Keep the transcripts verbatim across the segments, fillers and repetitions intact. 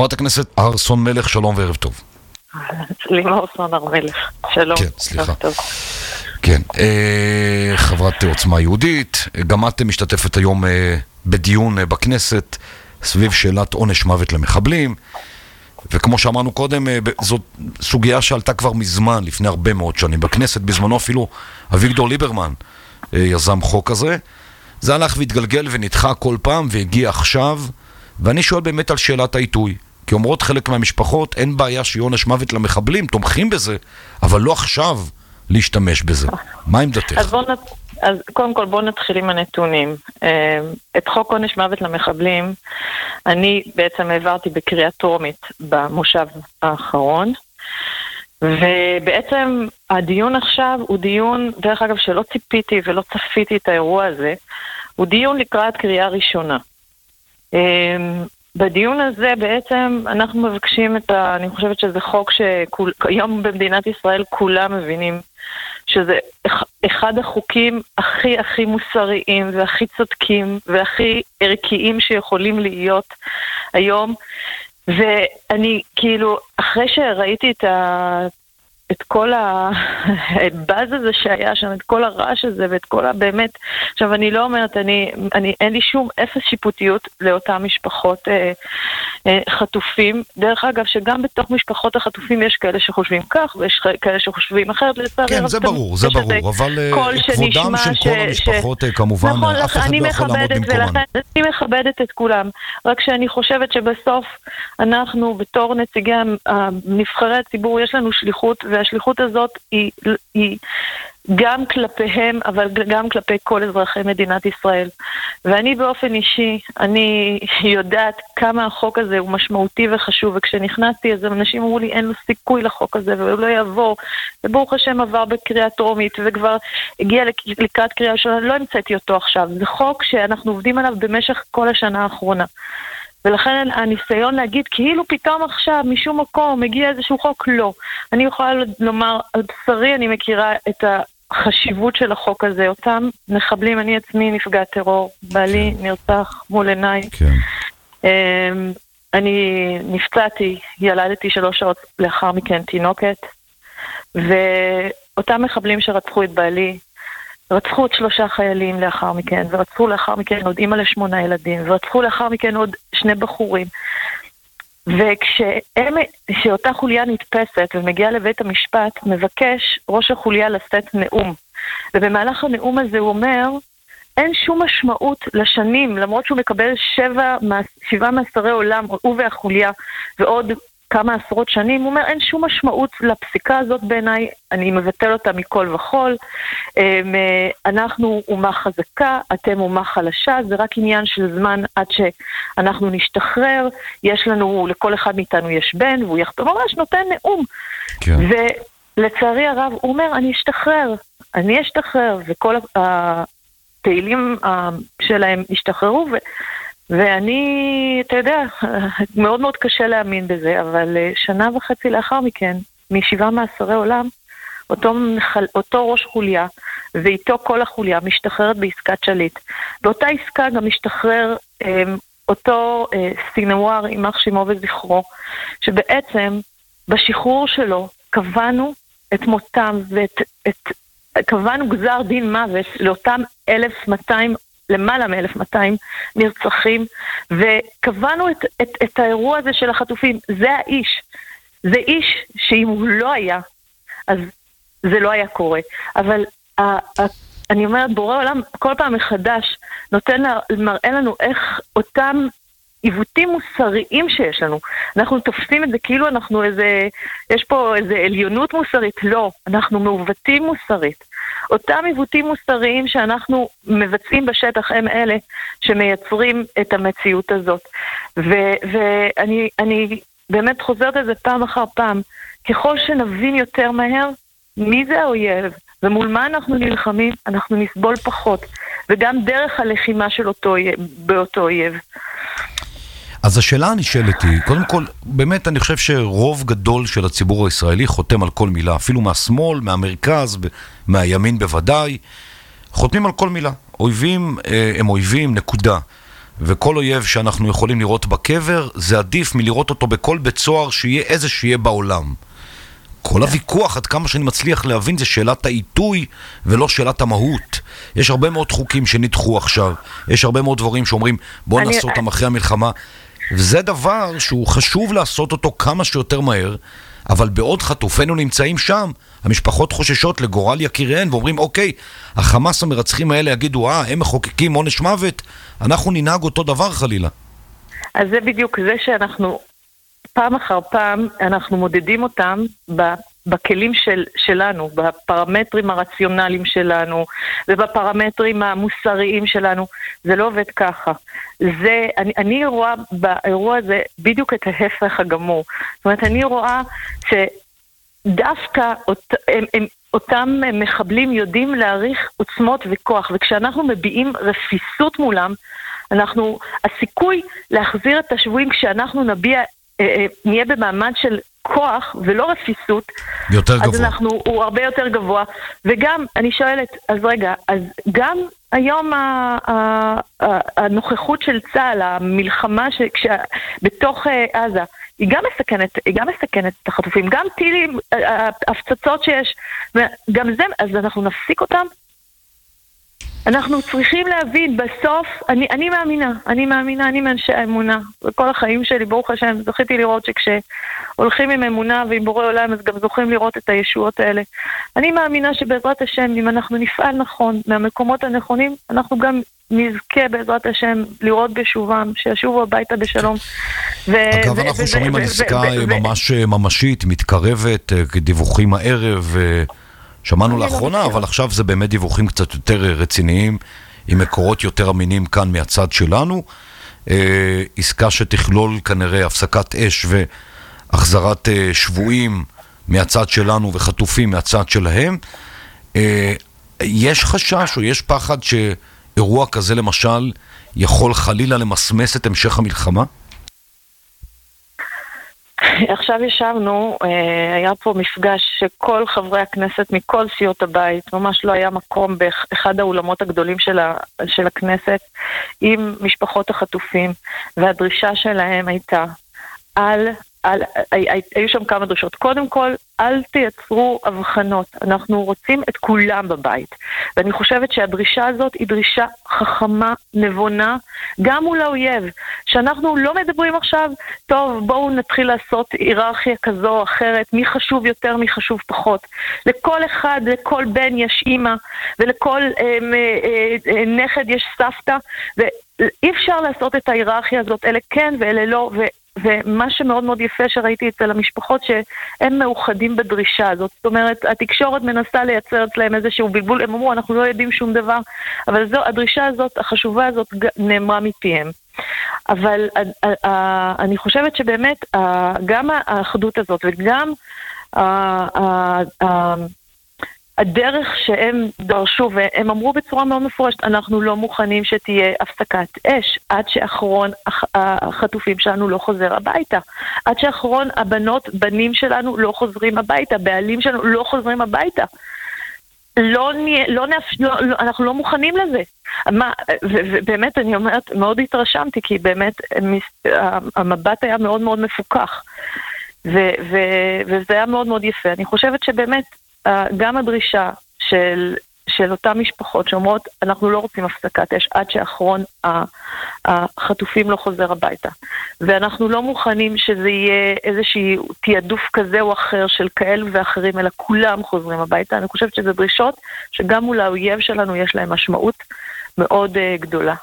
חברת הכנסת הרסון מלך, שלום וערב טוב. לימור סון הר מלך, שלום. כן, סליחה. כן, אה, חברת עוצמה יהודית, גם את משתתפת היום אה, בדיון אה, בכנסת סביב שאלת עונש מוות למחבלים, וכמו שאמרנו קודם, אה, זאת סוגיה שעלתה כבר מזמן, לפני הרבה מאוד שנים בכנסת, בזמנו אפילו אביגדור ליברמן אה, יזם חוק הזה, זה הלך והתגלגל ונדחה כל פעם והגיע עכשיו, ואני שואל באמת על שאלת העיתוי, כי אומרות חלק מהמשפחות, אין בעיה שיהיה עונש מוות למחבלים, תומכים בזה, אבל לא עכשיו להשתמש בזה. מה עמדתך? אז, בוא נת... אז קודם כל בואו נתחיל עם הנתונים. את חוק עונש מוות למחבלים, אני בעצם העברתי בקריאה טרומית במושב האחרון, ובעצם הדיון עכשיו הוא דיון, דרך אגב שלא ציפיתי ולא צפיתי את האירוע הזה, הוא דיון לקראת קריאה ראשונה. בדיון הזה בעצם אנחנו מבקשים את ה... אני חושבת שזה חוק שהיום במדינת ישראל כולם מבינים שזה אחד החוקים הכי הכי מוסריים והכי צודקים והכי ערכיים שיכולים להיות היום. ואני כאילו, אחרי שראיתי את ה... את כל הבאז הזה שהיה שם, את כל הרעש הזה ואת כל הבאמת, עכשיו אני לא אומרת, אני, אני, אין לי שום אפס שיפוטיות לאותן משפחות אה, אה, חטופים, דרך אגב שגם בתוך משפחות החטופים יש כאלה שחושבים כך ויש כאלה שחושבים אחרת, כן זה ברור, זה ברור, אבל כבודם של כל המשפחות כמובן, נכון, אף אחד לא יכול לעמוד במקומן. אני מכבדת את כולם, רק שאני חושבת שבסוף אנחנו בתור נציגי נבחרי הציבור יש לנו שליחות, והשליחות הזאת היא, היא גם כלפיהם, אבל גם כלפי כל אזרחי מדינת ישראל. ואני באופן אישי, אני יודעת כמה החוק הזה הוא משמעותי וחשוב, וכשנכנסתי אז אנשים אמרו לי אין לו סיכוי לחוק הזה, והוא לא יעבור, וברוך השם עבר בקריאה טרומית, וכבר הגיע לקראת קריאה ראשונה, לא המצאתי אותו עכשיו. זה חוק שאנחנו עובדים עליו במשך כל השנה האחרונה. ולכן הניסיון להגיד כאילו פתאום עכשיו משום מקום מגיע איזשהו חוק, לא. אני יכולה לומר על בשרי, אני מכירה את החשיבות של החוק הזה, אותם מחבלים, אני עצמי נפגע טרור, בעלי כן. נרצח מול עיניי. כן. אני נפצעתי, ילדתי שלוש שעות לאחר מכן תינוקת, ואותם מחבלים שרצחו את בעלי, רצחו עוד שלושה חיילים לאחר מכן, ורצחו לאחר מכן עוד אימא לשמונה ילדים, ורצחו לאחר מכן עוד שני בחורים. וכשאותה חוליה נתפסת ומגיעה לבית המשפט, מבקש ראש החוליה לשאת נאום. ובמהלך הנאום הזה הוא אומר, אין שום משמעות לשנים, למרות שהוא מקבל שבע, שבעה מאסרי עולם, הוא והחוליה, ועוד כמה עשרות שנים, הוא אומר, אין שום משמעות לפסיקה הזאת בעיניי, אני מבטל אותה מכל וכל, אנחנו אומה חזקה, אתם אומה חלשה, זה רק עניין של זמן עד שאנחנו נשתחרר, יש לנו, לכל אחד מאיתנו יש בן, והוא יחתום, ממש נותן נאום, כן. ולצערי הרב, הוא אומר, אני אשתחרר, אני אשתחרר, וכל הפעילים שלהם השתחררו, ו... ואני, אתה יודע, מאוד מאוד קשה להאמין בזה, אבל שנה וחצי לאחר מכן, משבעה מאסרי עולם, אותו, אותו ראש חוליה, ואיתו כל החוליה, משתחררת בעסקת שליט. באותה עסקה גם משתחרר אה, אותו אה, סינואר, יימח שמו וזכרו, שבעצם בשחרור שלו קבענו את מותם, ואת, את, קבענו גזר דין מוות לאותם אלף מאתיים למעלה מ-אלף מאתיים נרצחים, וקבענו את, את, את האירוע הזה של החטופים. זה האיש. זה איש שאם הוא לא היה, אז זה לא היה קורה. אבל ה, ה, אני אומרת, בורא עולם כל פעם מחדש נותן, מראה לנו איך אותם עיוותים מוסריים שיש לנו. אנחנו תופסים את זה כאילו אנחנו איזה, יש פה איזה עליונות מוסרית. לא, אנחנו מעוותים מוסרית. אותם עיוותים מוסריים שאנחנו מבצעים בשטח הם אלה שמייצרים את המציאות הזאת. ו- ואני אני באמת חוזרת על זה פעם אחר פעם. ככל שנבין יותר מהר מי זה האויב ומול מה אנחנו נלחמים, אנחנו נסבול פחות. וגם דרך הלחימה של אותו, באותו אויב. אז השאלה הנשאלת היא, קודם כל, באמת אני חושב שרוב גדול של הציבור הישראלי חותם על כל מילה, אפילו מהשמאל, מהמרכז, מהימין בוודאי, חותמים על כל מילה. אויבים הם אויבים, נקודה. וכל אויב שאנחנו יכולים לראות בקבר, זה עדיף מלראות אותו בכל בית סוהר שיהיה איזה שיהיה בעולם. כל הוויכוח, עד כמה שאני מצליח להבין, זה שאלת העיתוי ולא שאלת המהות. יש הרבה מאוד חוקים שנדחו עכשיו, יש הרבה מאוד דברים שאומרים בוא נעשה אותם אחרי המלחמה, וזה דבר שהוא חשוב לעשות אותו כמה שיותר מהר, אבל בעוד חטופינו נמצאים שם, המשפחות חוששות לגורל יקיריהן, ואומרים אוקיי, החמאס המרצחים האלה יגידו, אה, הם מחוקקים עונש מוות, אנחנו ננהג אותו דבר חלילה. אז זה בדיוק זה שאנחנו פעם אחר פעם אנחנו מודדים אותם בכלים של, שלנו, בפרמטרים הרציונליים שלנו, ובפרמטרים המוסריים שלנו. זה לא עובד ככה. זה, אני, אני רואה באירוע הזה בדיוק את ההפך הגמור. זאת אומרת, אני רואה שדווקא אות, הם, הם, אותם מחבלים יודעים להעריך עוצמות וכוח, וכשאנחנו מביעים רפיסות מולם, אנחנו, הסיכוי להחזיר את השבויים כשאנחנו נביע נהיה במעמד של כוח ולא רפיסות, יותר גבוה. אז אנחנו, הוא הרבה יותר גבוה. וגם, אני שואלת, אז רגע, אז גם היום ה, ה, ה, הנוכחות של צה"ל, המלחמה בתוך עזה, היא גם מסכנת, היא גם מסכנת את החטופים, גם טילים, הפצצות שיש, גם זה, אז אנחנו נפסיק אותם? אנחנו צריכים להבין, בסוף, אני, אני מאמינה, אני מאמינה, אני מאנשי האמונה. וכל החיים שלי, ברוך השם, זכיתי לראות שכשהולכים עם אמונה ועם בורא עולם, אז גם זוכים לראות את הישועות האלה. אני מאמינה שבעזרת השם, אם אנחנו נפעל נכון, מהמקומות הנכונים, אנחנו גם נזכה בעזרת השם לראות בשובם, שישובו הביתה בשלום. אגב, אנחנו שומעים על עסקה ממש ממשית, מתקרבת, דיווחים הערב, שמענו לאחרונה, אבל עכשיו זה באמת דיווחים קצת יותר רציניים, עם מקורות יותר אמינים כאן מהצד שלנו. אה, עסקה שתכלול כנראה הפסקת אש והחזרת אה, שבויים מהצד שלנו וחטופים מהצד שלהם. אה, יש חשש או יש פחד שאירוע כזה למשל יכול חלילה למסמס את המשך המלחמה? עכשיו ישבנו, היה פה מפגש שכל חברי הכנסת מכל סיעות הבית, ממש לא היה מקום באחד האולמות הגדולים של, ה, של הכנסת, עם משפחות החטופים, והדרישה שלהם הייתה, על, על, היו שם כמה דרישות. קודם כל, אל תייצרו הבחנות, אנחנו רוצים את כולם בבית. ואני חושבת שהדרישה הזאת היא דרישה חכמה, נבונה, גם מול האויב. שאנחנו לא מדברים עכשיו, טוב, בואו נתחיל לעשות היררכיה כזו או אחרת, מי חשוב יותר, מי חשוב פחות. לכל אחד, לכל בן יש אימא, ולכל אה, אה, אה, נכד יש סבתא, ואי אפשר לעשות את ההיררכיה הזאת, אלה כן ואלה לא, ו... ומה שמאוד מאוד יפה שראיתי אצל המשפחות שהם מאוחדים בדרישה הזאת. זאת אומרת, התקשורת מנסה לייצר אצלהם איזשהו בלבול, הם אמרו, אנחנו לא יודעים שום דבר, אבל זו, הדרישה הזאת, החשובה הזאת, נאמרה מפיהם. אבל אני חושבת שבאמת, גם האחדות הזאת וגם הדרך שהם דרשו, והם אמרו בצורה מאוד מפורשת, אנחנו לא מוכנים שתהיה הפסקת אש, עד שאחרון החטופים שלנו לא חוזר הביתה. עד שאחרון הבנות, בנים שלנו לא חוזרים הביתה, בעלים שלנו לא חוזרים הביתה. לא, לא, לא, לא, אנחנו לא מוכנים לזה. מה, ובאמת אני אומרת, מאוד התרשמתי, כי באמת המבט היה מאוד מאוד מפוקח. ו, ו, וזה היה מאוד מאוד יפה. אני חושבת שבאמת, גם הדרישה של, של אותן משפחות שאומרות, אנחנו לא רוצים הפסקת אש עד שאחרון החטופים לא חוזר הביתה. ואנחנו לא מוכנים שזה יהיה איזשהו תיעדוף כזה או אחר של כאלו ואחרים, אלא כולם חוזרים הביתה. אני חושבת שזה דרישות שגם מול האויב שלנו יש להם משמעות מאוד uh, גדולה.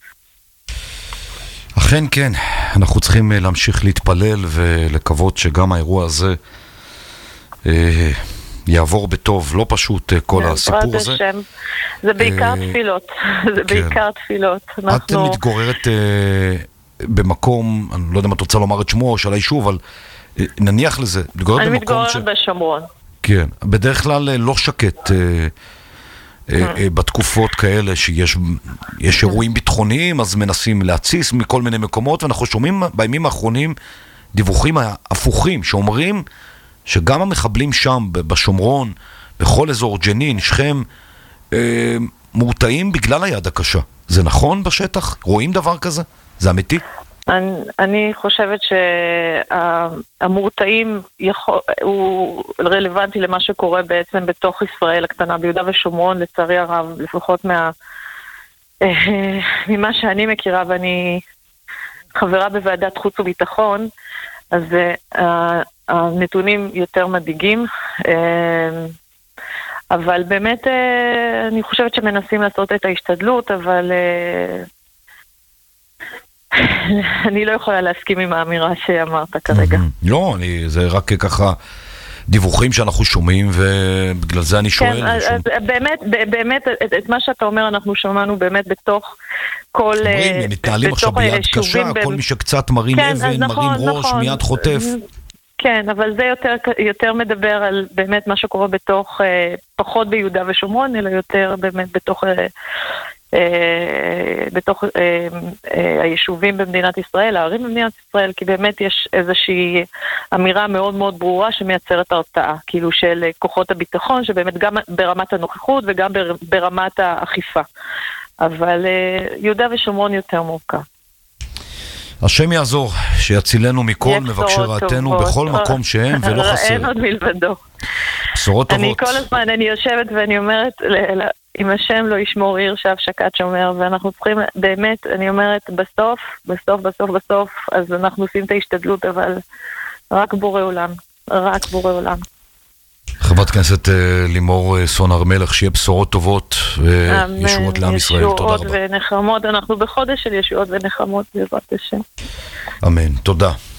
אכן כן, אנחנו צריכים להמשיך להתפלל ולקוות שגם האירוע הזה אה, יעבור בטוב, לא פשוט כל הסיפור הזה. זה בעיקר תפילות, זה בעיקר תפילות. את מתגוררת במקום, אני לא יודע אם את רוצה לומר את שמו או של היישוב, אבל נניח לזה, אני מתגוררת בשומרון. כן, בדרך כלל לא שקט בתקופות כאלה שיש אירועים ביטחוניים, אז מנסים להציס מכל מיני מקומות, ואנחנו שומעים בימים האחרונים דיווחים הפוכים שאומרים שגם המחבלים שם, בשומרון, בכל אזור ג'נין, שכם, אה, מורתעים בגלל היד הקשה. זה נכון בשטח? רואים דבר כזה? זה אמיתי? אני, אני חושבת שהמורתעים יכול, הוא רלוונטי למה שקורה בעצם בתוך ישראל הקטנה, ביהודה ושומרון, לצערי הרב, לפחות מה, ממה שאני מכירה, ואני חברה בוועדת חוץ וביטחון, אז הנתונים יותר מדאיגים, אבל באמת אני חושבת שמנסים לעשות את ההשתדלות, אבל אני לא יכולה להסכים עם האמירה שאמרת כרגע. לא, זה רק ככה דיווחים שאנחנו שומעים, ובגלל זה אני שואל. כן, באמת, באמת, את מה שאתה אומר אנחנו שמענו באמת בתוך כל... אומרים, הם מתנהלים עכשיו ביד קשה, כל מי שקצת מרים אבן, מרים ראש, מיד חוטף. כן, אבל זה יותר, יותר מדבר על באמת מה שקורה בתוך, פחות ביהודה ושומרון, אלא יותר באמת בתוך... בתוך היישובים במדינת ישראל, הערים במדינת ישראל, כי באמת יש איזושהי אמירה מאוד מאוד ברורה שמייצרת הרתעה, כאילו של כוחות הביטחון, שבאמת גם ברמת הנוכחות וגם ברמת האכיפה. אבל יהודה ושומרון יותר מורכב. השם יעזור, שיצילנו מכל מבקשי רעתנו בכל מקום שהם, ולא חסר. אין עוד מלבדו. בשורות טובות. אני כל הזמן, אני יושבת ואני אומרת, אם השם לא ישמור עיר שהפשקת שומר, ואנחנו צריכים, באמת, אני אומרת, בסוף, בסוף, בסוף, בסוף, אז אנחנו עושים את ההשתדלות, אבל רק בורא עולם, רק בורא עולם. חברת כנסת לימור סון הר מלך, שיהיה בשורות טובות וישועות לעם ישראל. תודה רבה. ישועות ונחמות, אנחנו בחודש של ישועות ונחמות בעזרת השם. אמן, תודה.